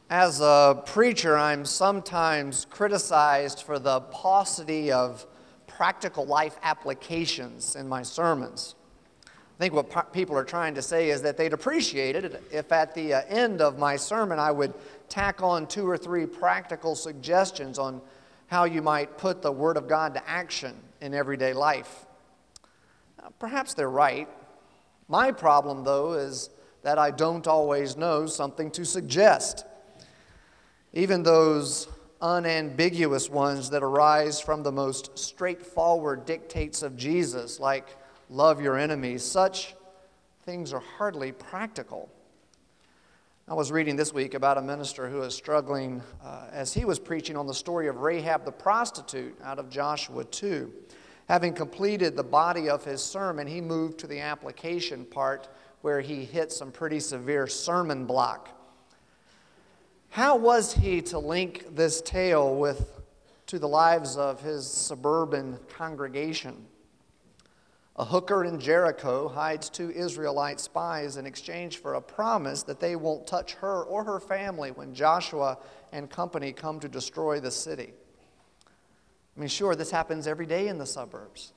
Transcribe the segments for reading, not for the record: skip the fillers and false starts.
As a preacher, I'm sometimes criticized for the paucity of practical life applications in my sermons. I think what people are trying to say is that they'd appreciate it if at the end of my sermon I would tack on 2 or 3 practical suggestions on how you might put the Word of God to action in everyday life. Now, perhaps they're right. My problem, though, is that I don't always know something to suggest. Even those unambiguous ones that arise from the most straightforward dictates of Jesus, like love your enemies, such things are hardly practical. I was reading this week about a minister who is struggling as he was preaching on the story of Rahab the prostitute out of Joshua 2. Having completed the body of his sermon, he moved to the application part where he hit some pretty severe sermon block. How was he to link this tale to the lives of his suburban congregation? A hooker in Jericho hides 2 Israelite spies in exchange for a promise that they won't touch her or her family when Joshua and company come to destroy the city. I mean, sure, this happens every day in the suburbs.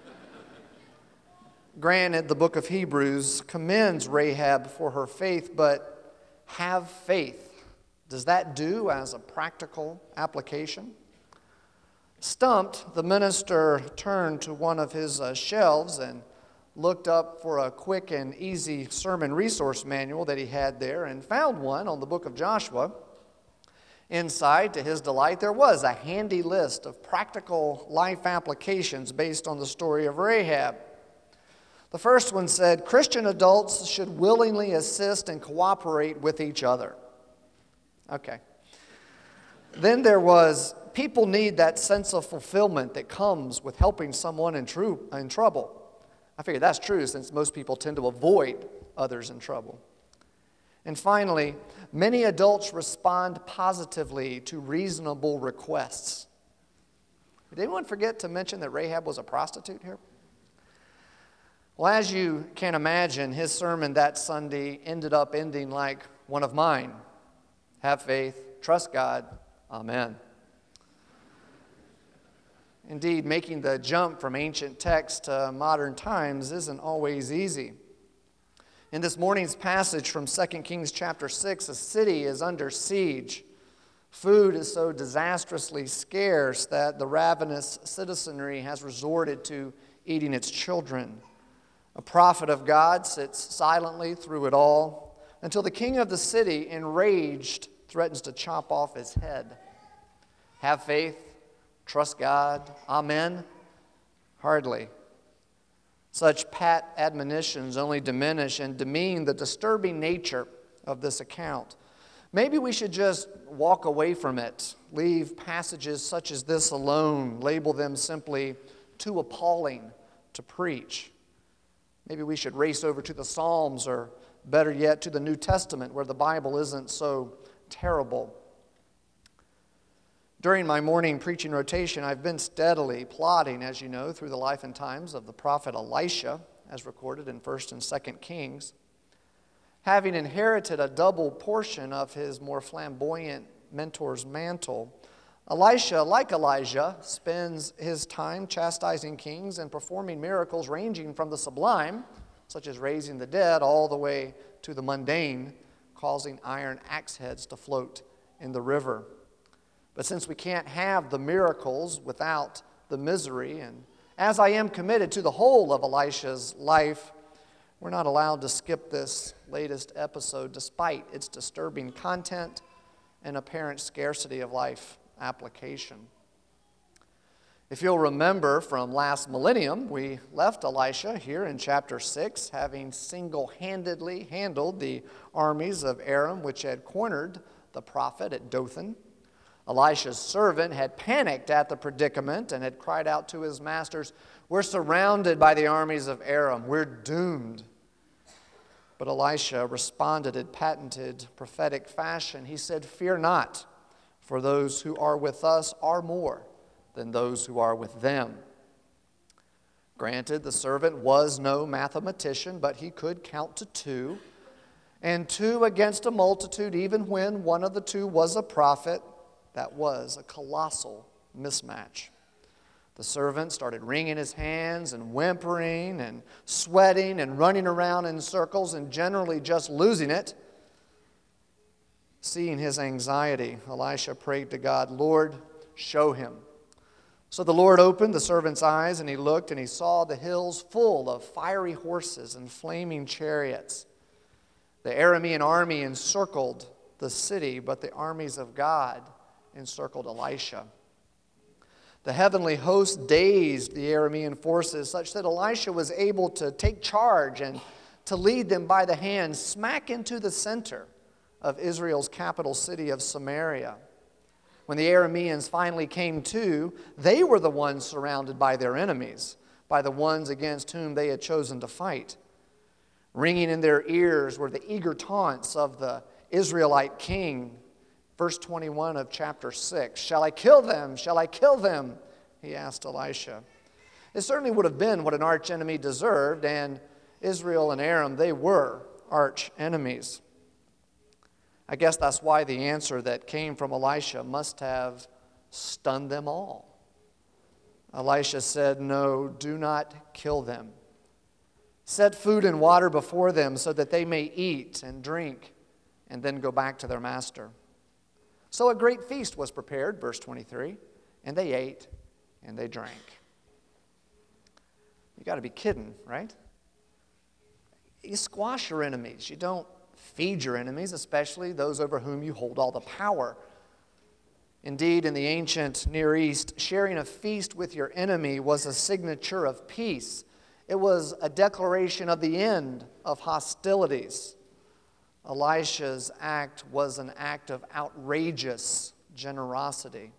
Granted, the book of Hebrews commends Rahab for her faith, but have faith. Does that do as a practical application? Stumped, the minister turned to one of his shelves and looked up for a quick and easy sermon resource manual that he had there and found one on the book of Joshua. Inside, to his delight, there was a handy list of practical life applications based on the story of Rahab. The first one said, Christian adults should willingly assist and cooperate with each other. Okay. Then there was, people need that sense of fulfillment that comes with helping someone in trouble. I figure that's true since most people tend to avoid others in trouble. And finally, many adults respond positively to reasonable requests. Did anyone forget to mention that Rahab was a prostitute here? Well, as you can imagine, his sermon that Sunday ended up ending like one of mine. Have faith, trust God, amen. Indeed, making the jump from ancient texts to modern times isn't always easy. In this morning's passage from 2 Kings chapter 6, a city is under siege. Food is so disastrously scarce that the ravenous citizenry has resorted to eating its children. A prophet of God sits silently through it all, until the king of the city, enraged, threatens to chop off his head. Have faith, trust God, amen? Hardly. Such pat admonitions only diminish and demean the disturbing nature of this account. Maybe we should just walk away from it, leave passages such as this alone, label them simply too appalling to preach. Maybe we should race over to the Psalms, or better yet, to the New Testament, where the Bible isn't so terrible. During my morning preaching rotation, I've been steadily plodding, as you know, through the life and times of the prophet Elisha, as recorded in 1st and 2nd Kings. Having inherited a double portion of his more flamboyant mentor's mantle, Elisha, like Elijah, spends his time chastising kings and performing miracles ranging from the sublime, such as raising the dead, all the way to the mundane, causing iron axe heads to float in the river. But since we can't have the miracles without the misery, and as I am committed to the whole of Elisha's life, we're not allowed to skip this latest episode despite its disturbing content and apparent scarcity of life application. If you'll remember from last millennium, we left Elisha here in chapter 6, having single-handedly handled the armies of Aram, which had cornered the prophet at Dothan. Elisha's servant had panicked at the predicament and had cried out to his masters, "We're surrounded by the armies of Aram. We're doomed." But Elisha responded in patented prophetic fashion. He said, "Fear not, for those who are with us are more than those who are with them." Granted, the servant was no mathematician, but he could count to 2. and 2 against a multitude, even when one of the 2 was a prophet. That was a colossal mismatch. The servant started wringing his hands and whimpering and sweating and running around in circles and generally just losing it. Seeing his anxiety, Elisha prayed to God, "Lord, show him." So the Lord opened the servant's eyes, and he looked, and he saw the hills full of fiery horses and flaming chariots. The Aramean army encircled the city, but the armies of God encircled Elisha. The heavenly host dazed the Aramean forces such that Elisha was able to take charge and to lead them by the hand smack into the center of Israel's capital city of Samaria. When the Arameans finally came to, they were the ones surrounded by their enemies, by the ones against whom they had chosen to fight. Ringing in their ears were the eager taunts of the Israelite king. Verse 21 of chapter 6, "Shall I kill them? Shall I kill them?" he asked Elisha. It certainly would have been what an archenemy deserved, and Israel and Aram, they were arch enemies. I guess that's why the answer that came from Elisha must have stunned them all. Elisha said, "No, do not kill them. Set food and water before them so that they may eat and drink and then go back to their master." So a great feast was prepared, verse 23, and they ate and they drank. You got to be kidding, right? You squash your enemies. You don't feed your enemies, especially those over whom you hold all the power. Indeed, in the ancient Near East, sharing a feast with your enemy was a signature of peace. It was a declaration of the end of hostilities. Elisha's act was an act of outrageous generosity.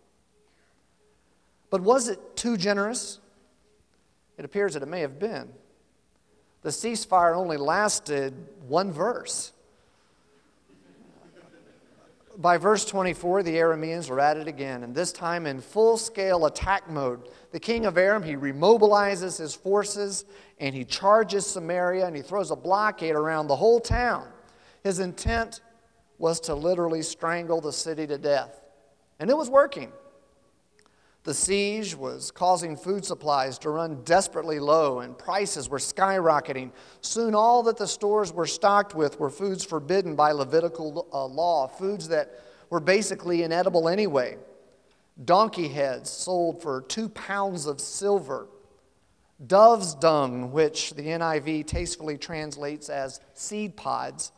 But was it too generous? It appears that it may have been. The ceasefire only lasted one verse. By verse 24, the Arameans were at it again, and this time in full-scale attack mode. The king of Aram, he remobilizes his forces, and he charges Samaria, and he throws a blockade around the whole town. His intent was to literally strangle the city to death, and it was working. The siege was causing food supplies to run desperately low, and prices were skyrocketing. Soon all that the stores were stocked with were foods forbidden by Levitical law, foods that were basically inedible anyway. Donkey heads sold for 2 pounds of silver. Dove's dung, which the NIV tastefully translates as seed pods,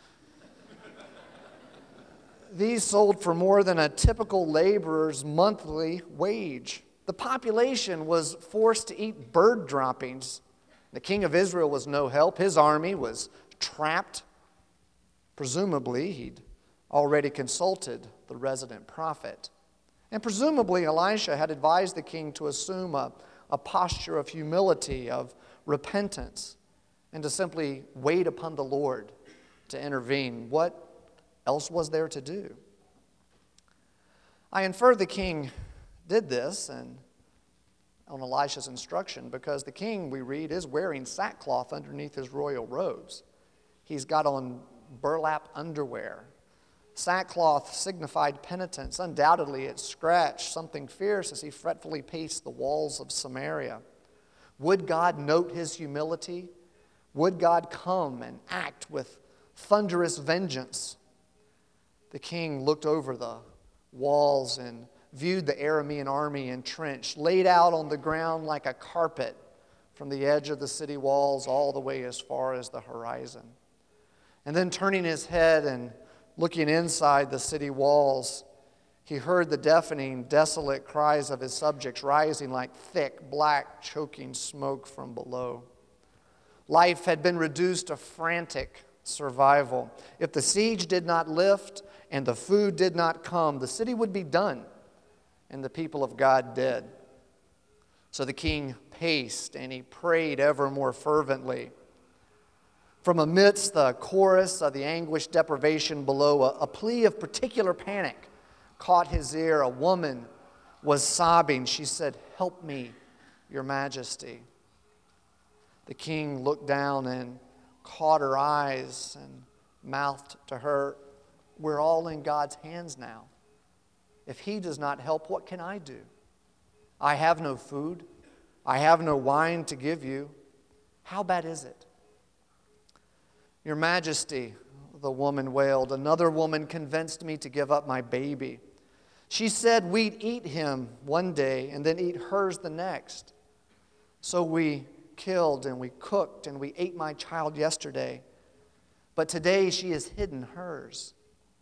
these sold for more than a typical laborer's monthly wage. The population was forced to eat bird droppings. The king of Israel was no help. His army was trapped. Presumably, he'd already consulted the resident prophet. And presumably, Elisha had advised the king to assume a posture of humility, of repentance, and to simply wait upon the Lord to intervene. What else was there to do? I infer the king did this and on Elisha's instruction because the king, we read, is wearing sackcloth underneath his royal robes. He's got on burlap underwear. Sackcloth signified penitence. Undoubtedly, it scratched something fierce as he fretfully paced the walls of Samaria. Would God note his humility? Would God come and act with thunderous vengeance? The king looked over the walls and viewed the Aramean army entrenched, laid out on the ground like a carpet from the edge of the city walls all the way as far as the horizon. And then turning his head and looking inside the city walls, he heard the deafening, desolate cries of his subjects rising like thick, black, choking smoke from below. Life had been reduced to frantic survival. If the siege did not lift and the food did not come, the city would be done and the people of God dead. So the king paced and he prayed ever more fervently. From amidst the chorus of the anguished deprivation below, a plea of particular panic caught his ear. A woman was sobbing. She said, "Help me, your majesty." The king looked down and caught her eyes and mouthed to her, "We're all in God's hands now. If He does not help, what can I do? I have no food. I have no wine to give you. How bad is it?" "Your Majesty," the woman wailed, "another woman convinced me to give up my baby. She said we'd eat him one day and then eat hers the next. So we killed and we cooked and we ate my child yesterday. But today she has hidden hers."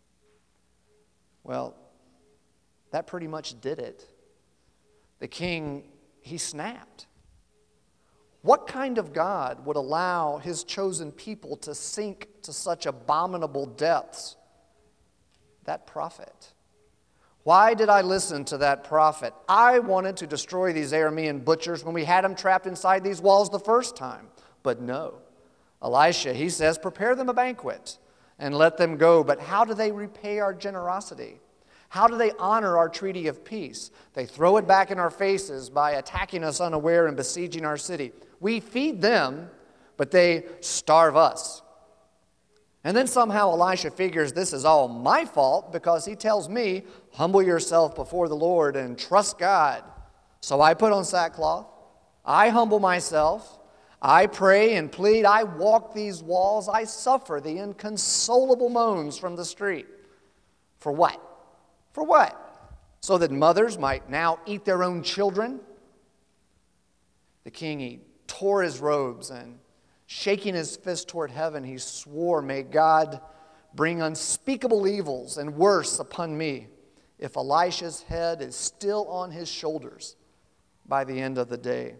Well, that pretty much did it. The king, he snapped. What kind of God would allow His chosen people to sink to such abominable depths? That prophet. Why did I listen to that prophet? I wanted to destroy these Aramean butchers when we had them trapped inside these walls the first time. But no. Elisha, he says, "Prepare them a banquet and let them go." But how do they repay our generosity? How do they honor our treaty of peace? They throw it back in our faces by attacking us unaware and besieging our city. We feed them, but they starve us. And then somehow Elisha figures this is all my fault because he tells me, "Humble yourself before the Lord and trust God." So I put on sackcloth. I humble myself. I pray and plead. I walk these walls. I suffer the inconsolable moans from the street. For what? For what? So that mothers might now eat their own children? The king, he tore his robes and, shaking his fist toward heaven, he swore, "May God bring unspeakable evils and worse upon me if Elisha's head is still on his shoulders by the end of the day."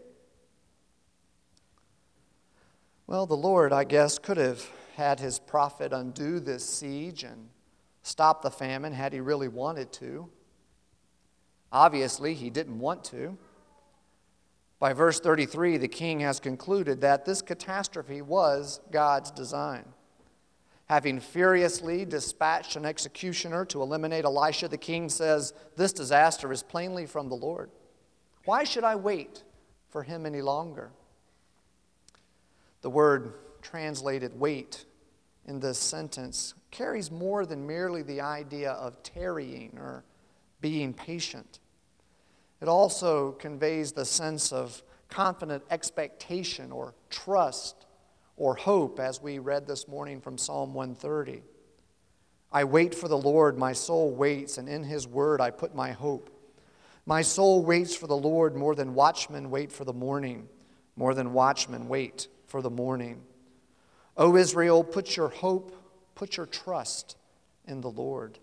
Well, the Lord, I guess, could have had His prophet undo this siege and stop the famine had He really wanted to. Obviously, He didn't want to. By verse 33, the king has concluded that this catastrophe was God's design. Having furiously dispatched an executioner to eliminate Elisha, the king says, "This disaster is plainly from the Lord. Why should I wait for him any longer?" The word translated "wait" in this sentence carries more than merely the idea of tarrying or being patient. It also conveys the sense of confident expectation or trust or hope, as we read this morning from Psalm 130. "I wait for the Lord, my soul waits, and in His word I put my hope. My soul waits for the Lord more than watchmen wait for the morning, more than watchmen wait for the morning. O Israel, put your hope, put your trust in the Lord."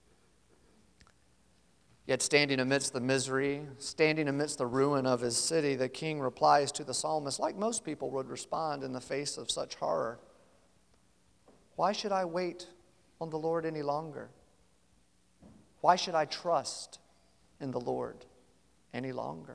Yet standing amidst the misery, standing amidst the ruin of his city, the king replies to the psalmist like most people would respond in the face of such horror. "Why should I wait on the Lord any longer? Why should I trust in the Lord any longer?"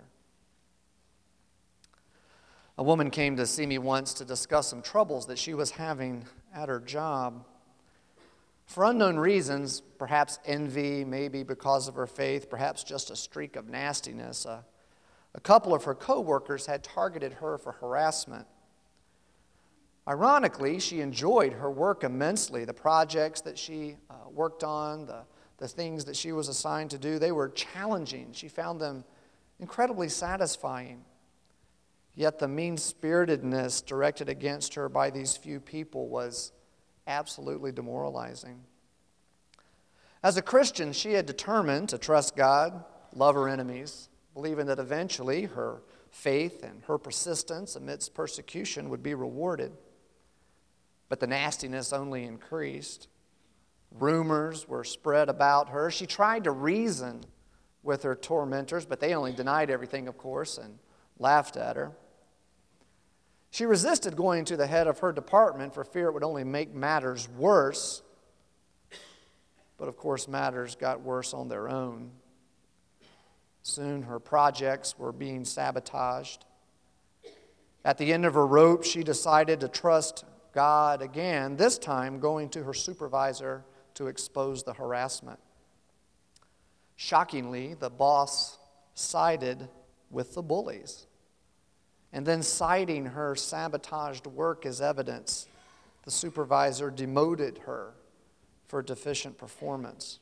A woman came to see me once to discuss some troubles that she was having at her job. For unknown reasons, perhaps envy, maybe because of her faith, perhaps just a streak of nastiness, a couple of her co-workers had targeted her for harassment. Ironically, she enjoyed her work immensely. The projects that she worked on, the things that she was assigned to do, they were challenging. She found them incredibly satisfying. Yet the mean-spiritedness directed against her by these few people was absolutely demoralizing. As a Christian, she had determined to trust God, love her enemies, believing that eventually her faith and her persistence amidst persecution would be rewarded. But the nastiness only increased. Rumors were spread about her. She tried to reason with her tormentors, but they only denied everything, of course, and laughed at her. She resisted going to the head of her department for fear it would only make matters worse. But of course, matters got worse on their own. Soon her projects were being sabotaged. At the end of her rope, she decided to trust God again, this time going to her supervisor to expose the harassment. Shockingly, the boss sided with the bullies. And then citing her sabotaged work as evidence, the supervisor demoted her for deficient performance.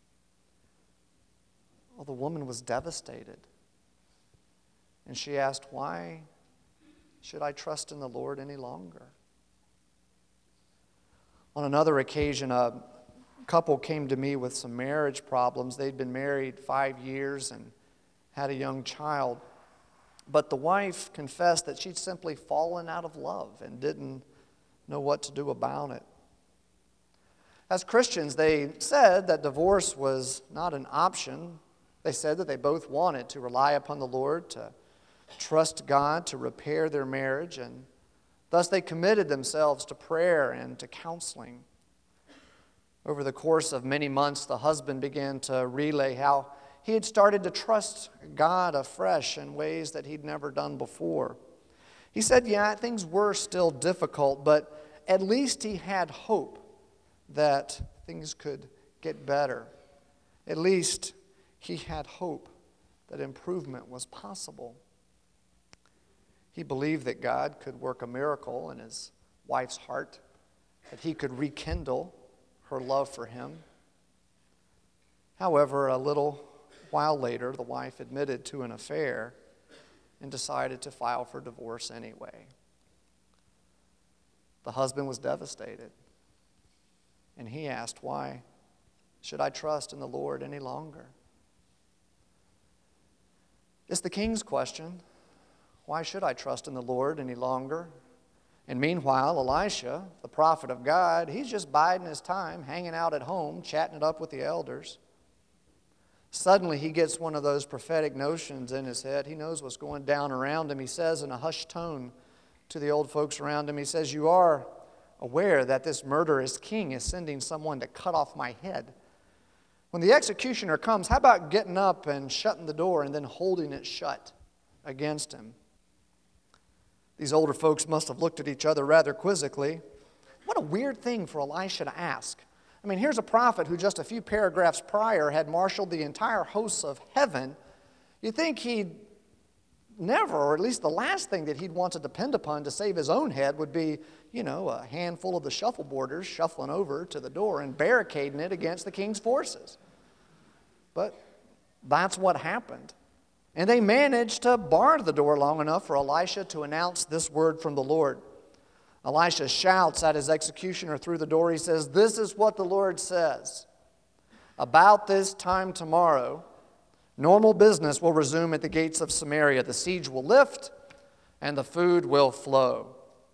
Well, the woman was devastated. And she asked, why should I trust in the Lord any longer? On another occasion, a couple came to me with some marriage problems. They'd been married 5 years and had a young child. But the wife confessed that she'd simply fallen out of love and didn't know what to do about it. As Christians, they said that divorce was not an option. They said that they both wanted to rely upon the Lord, to trust God to repair their marriage, and thus they committed themselves to prayer and to counseling. Over the course of many months, the husband began to relay how he had started to trust God afresh in ways that he'd never done before. He said, yeah, things were still difficult, but at least he had hope that things could get better. At least he had hope that improvement was possible. He believed that God could work a miracle in his wife's heart, that he could rekindle her love for him. However, a little while later, the wife admitted to an affair and decided to file for divorce anyway. The husband was devastated, and he asked, why should I trust in the Lord any longer? It's the king's question. Why should I trust in the Lord any longer? And meanwhile, Elisha, the prophet of God, he's just biding his time, hanging out at home, chatting it up with the elders. Suddenly, he gets one of those prophetic notions in his head. He knows what's going down around him. He says in a hushed tone to the old folks around him, he says, you are aware that this murderous king is sending someone to cut off my head. When the executioner comes, how about getting up and shutting the door and then holding it shut against him? These older folks must have looked at each other rather quizzically. What a weird thing for Elisha to ask. I mean, here's a prophet who just a few paragraphs prior had marshaled the entire hosts of heaven. You'd think he'd never, or at least the last thing that he'd want to depend upon to save his own head would be, a handful of the shuffleboarders shuffling over to the door and barricading it against the king's forces. But that's what happened. And they managed to bar the door long enough for Elisha to announce this word from the Lord. Elisha shouts at his executioner through the door. He says, this is what the Lord says. About this time tomorrow, normal business will resume at the gates of Samaria. The siege will lift and the food will flow.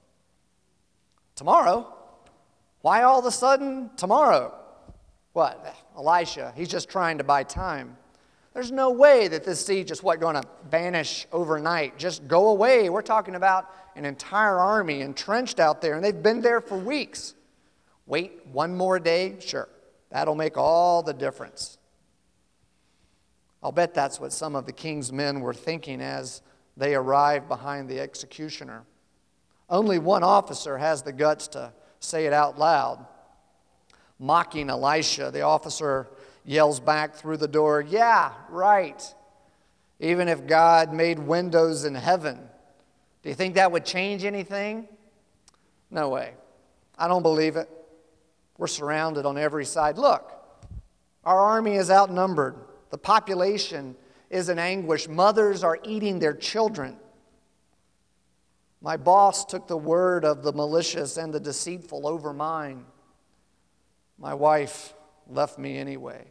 Tomorrow? Why all of a sudden tomorrow? What? Elisha, he's just trying to buy time. There's no way that this siege is going to vanish overnight, just go away. We're talking about an entire army entrenched out there, and they've been there for weeks. Wait one more day? Sure. That'll make all the difference. I'll bet that's what some of the king's men were thinking as they arrived behind the executioner. Only one officer has the guts to say it out loud. Mocking Elisha, the officer yells back through the door, yeah, right. Even if God made windows in heaven, do you think that would change anything? No way. I don't believe it. We're surrounded on every side. Look, our army is outnumbered. The population is in anguish. Mothers are eating their children. My boss took the word of the malicious and the deceitful over mine. My wife left me anyway.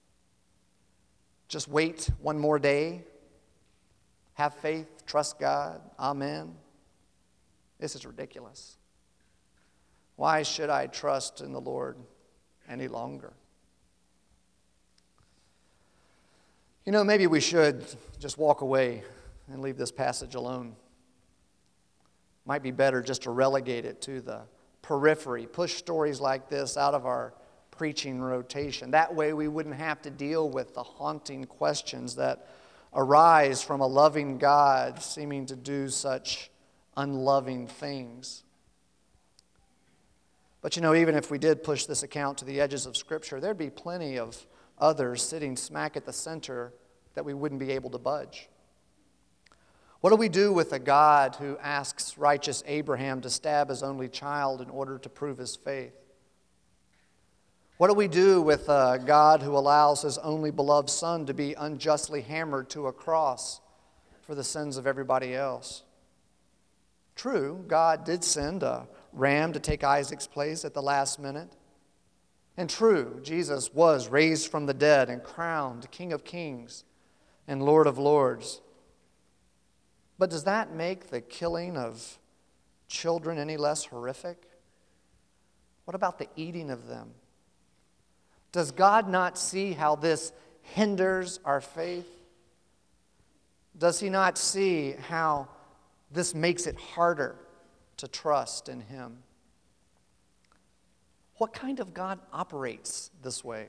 Just wait one more day. Have faith, trust God. Amen. This is ridiculous. Why should I trust in the Lord any longer? Maybe we should just walk away and leave this passage alone. Might be better just to relegate it to the periphery, push stories like this out of our preaching rotation. That way we wouldn't have to deal with the haunting questions that arise from a loving God seeming to do such unloving things. But even if we did push this account to the edges of Scripture, there'd be plenty of others sitting smack at the center that we wouldn't be able to budge. What do we do with a God who asks righteous Abraham to stab his only child in order to prove his faith? What do we do with a God who allows his only beloved son to be unjustly hammered to a cross for the sins of everybody else? True, God did send a ram to take Isaac's place at the last minute. And true, Jesus was raised from the dead and crowned King of Kings and Lord of Lords. But does that make the killing of children any less horrific? What about the eating of them? Does God not see how this hinders our faith? Does he not see how this makes it harder to trust in him? What kind of God operates this way?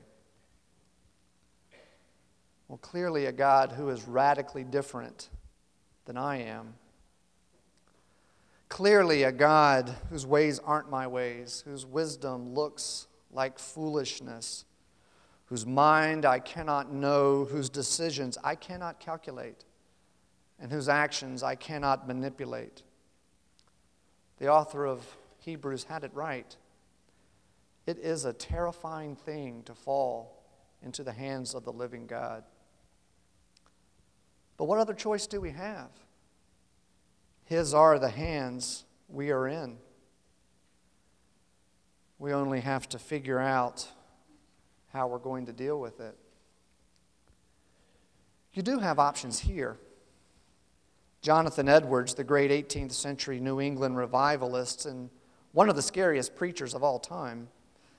Well, clearly a God who is radically different than I am. Clearly a God whose ways aren't my ways, whose wisdom looks like foolishness, whose mind I cannot know, whose decisions I cannot calculate, and whose actions I cannot manipulate. The author of Hebrews had it right. It is a terrifying thing to fall into the hands of the living God. But what other choice do we have? His are the hands we are in. We only have to figure out how we're going to deal with it. You do have options here. Jonathan Edwards, the great 18th century New England revivalist and one of the scariest preachers of all time,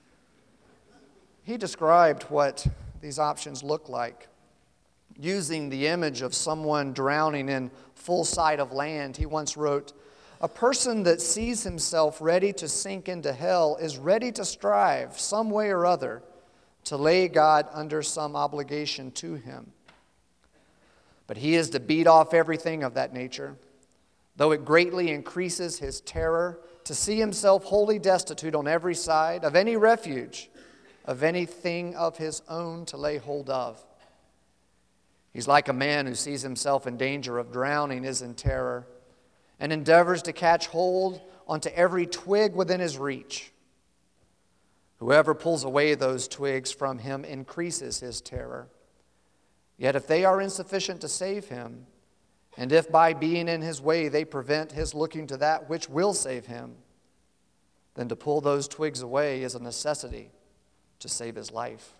he described what these options look like. Using the image of someone drowning in full sight of land, he once wrote, "A person that sees himself ready to sink into hell is ready to strive, some way or other, to lay God under some obligation to him. But he is to beat off everything of that nature, though it greatly increases his terror, to see himself wholly destitute on every side of any refuge, of anything of his own to lay hold of. He's like a man who sees himself in danger of drowning, is in terror, and endeavors to catch hold onto every twig within his reach. Whoever pulls away those twigs from him increases his terror. Yet if they are insufficient to save him, and if by being in his way they prevent his looking to that which will save him, then to pull those twigs away is a necessity to save his life."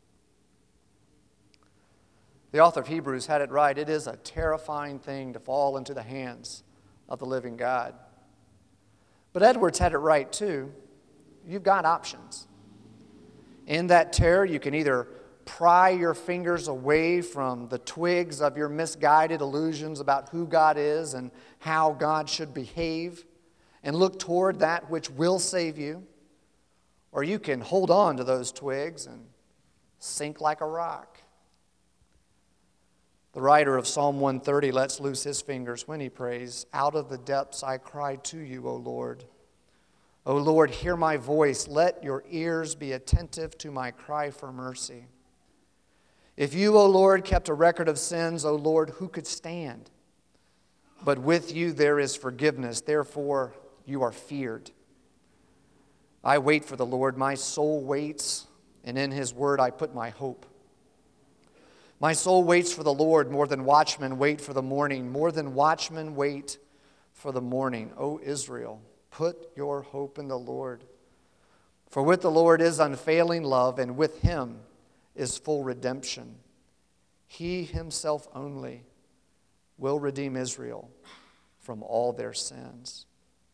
The author of Hebrews had it right. It is a terrifying thing to fall into the hands of the living God. But Edwards had it right too. You've got options. In that terror, you can either pry your fingers away from the twigs of your misguided illusions about who God is and how God should behave and look toward that which will save you, or you can hold on to those twigs and sink like a rock. The writer of Psalm 130 lets loose his fingers when he prays, "Out of the depths I cry to you, O Lord. O Lord, hear my voice. Let your ears be attentive to my cry for mercy. If you, O Lord, kept a record of sins, O Lord, who could stand? But with you there is forgiveness, therefore you are feared. I wait for the Lord, my soul waits, and in his word I put my hope. My soul waits for the Lord more than watchmen wait for the morning, more than watchmen wait for the morning. O Israel, put your hope in the Lord. For with the Lord is unfailing love, and with him is full redemption. He himself only will redeem Israel from all their sins."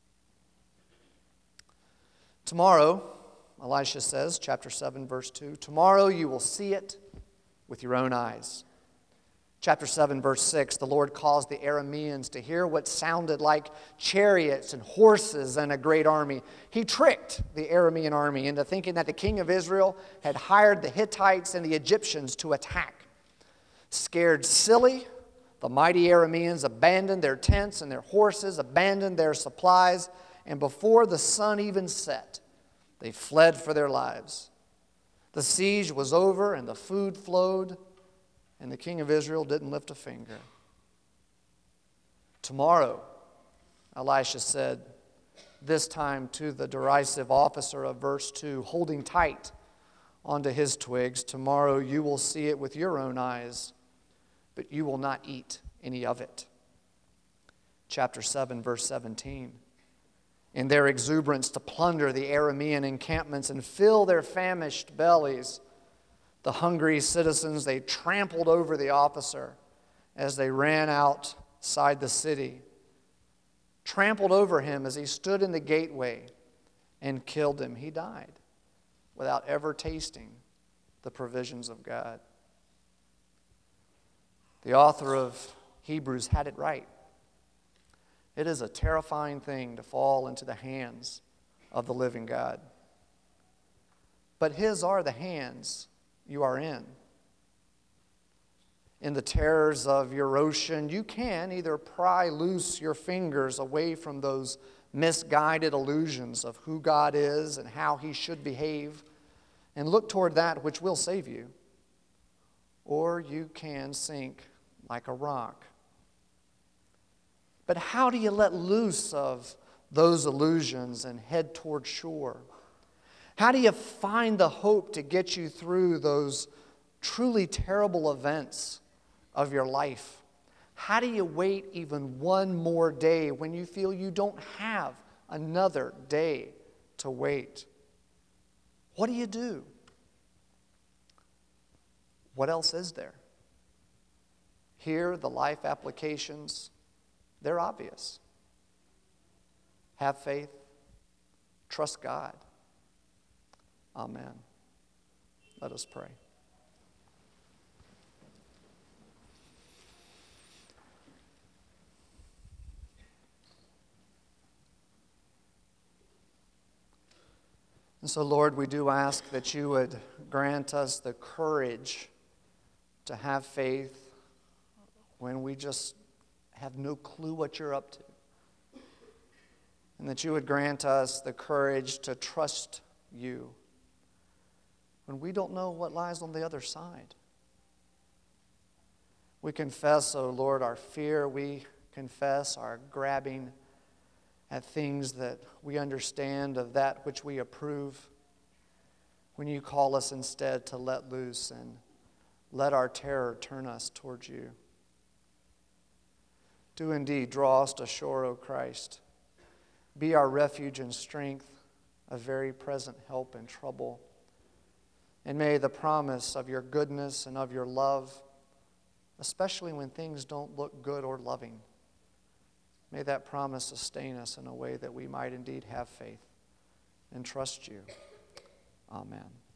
Tomorrow, Elisha says, chapter 7, verse 2, tomorrow you will see it with your own eyes. Chapter 7, verse 6, the Lord caused the Arameans to hear what sounded like chariots and horses and a great army. He tricked the Aramean army into thinking that the king of Israel had hired the Hittites and the Egyptians to attack. Scared silly, the mighty Arameans abandoned their tents and their horses, abandoned their supplies, and before the sun even set, they fled for their lives. The siege was over and the food flowed, and the king of Israel didn't lift a finger. Tomorrow, Elisha said, this time to the derisive officer of verse 2, holding tight onto his twigs, tomorrow you will see it with your own eyes, but you will not eat any of it. Chapter 7, verse 17. In their exuberance to plunder the Aramean encampments and fill their famished bellies, the hungry citizens, they trampled over the officer as they ran outside the city, trampled over him as he stood in the gateway, and killed him. He died without ever tasting the provisions of God. The author of Hebrews had it right. It is a terrifying thing to fall into the hands of the living God. But his are the hands you are in. In the terrors of your ocean, you can either pry loose your fingers away from those misguided illusions of who God is and how he should behave and look toward that which will save you, or you can sink like a rock. But how do you let loose of those illusions and head toward shore? How do you find the hope to get you through those truly terrible events of your life? How do you wait even one more day when you feel you don't have another day to wait? What do you do? What else is there? Here, the life applications, they're obvious. Have faith. Trust God. Amen. Let us pray. And so, Lord, we do ask that you would grant us the courage to have faith when we just have no clue what you're up to. And that you would grant us the courage to trust you when we don't know what lies on the other side. We confess, O Lord, our fear. We confess our grabbing at things that we understand of that which we approve, when you call us instead to let loose and let our terror turn us towards you. Do indeed draw us to shore, O Christ. Be our refuge and strength, a very present help in trouble. And may the promise of your goodness and of your love, especially when things don't look good or loving, may that promise sustain us in a way that we might indeed have faith and trust you. Amen.